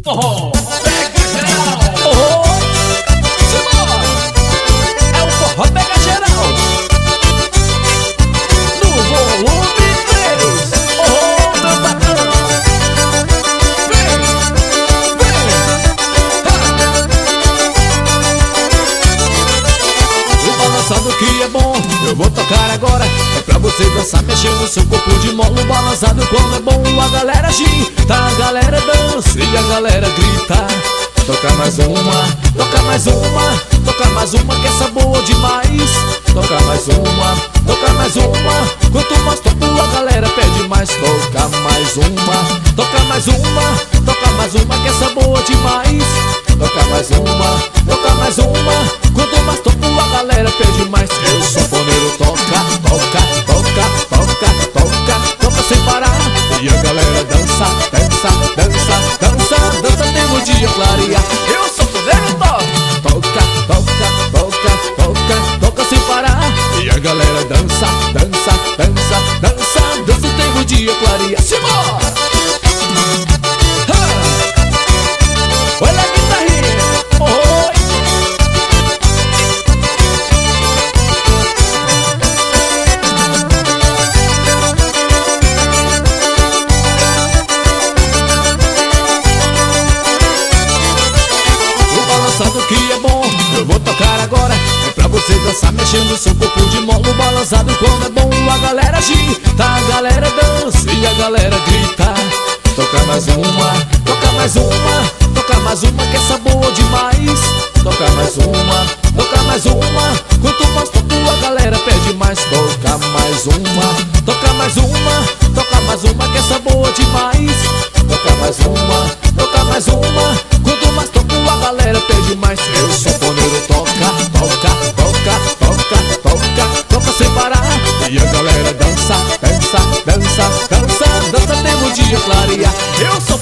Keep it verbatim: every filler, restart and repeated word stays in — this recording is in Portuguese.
Oh, pega geral. Oh, simbora. É o forró pega geral. No volume três. Oh, meu patrão. Vem, vem. Ha. O balançado que é bom, eu vou tocar agora. É pra você dançar mexendo seu corpo de mola. O balançado quando é bom, a galera agita, a galera dança e a galera grita. Toca mais uma, toca mais uma, toca mais uma que essa boa demais. Toca mais uma, toca mais uma. Quanto mais toco a galera pede mais. Toca mais uma, toca mais uma, toca mais uma que essa boa demais. Toca mais uma, toca mais uma. Quanto mais toco a galera pede mais. Eu sou sanfoneiro, toca, toca, toca, toca, toca, toca sem parar. E a galera dança, dança, dança, dança, dança até o dia clarear. Eu sou sanfoneiro, toca, toca, toca, toca, toca, toca sem parar. E a galera dança, dança, dança, dança, dança até o dia clarear. Simbora! Olha a guitarrinha, oi! O balançado que é bom, eu vou tocar agora. É pra você dançar mexendo seu corpo de mola. O balançado quando é bom, a galera agita, a galera dança e a galera grita. Toca mais uma, toca mais uma, toca mais uma que essa boa demais. Toca mais uma, toca mais uma. Quanto mais toco a galera pede mais. Toca mais uma, toca mais uma, toca mais uma que essa boa demais. Toca mais uma, toca mais uma. Quanto mais toco a galera pede mais. Eu sou sanfoneiro, toca, toca, toca, toca, toca, toca sem parar. E a galera dança, dança, dança, dança, dança até o dia clarear. Eu sou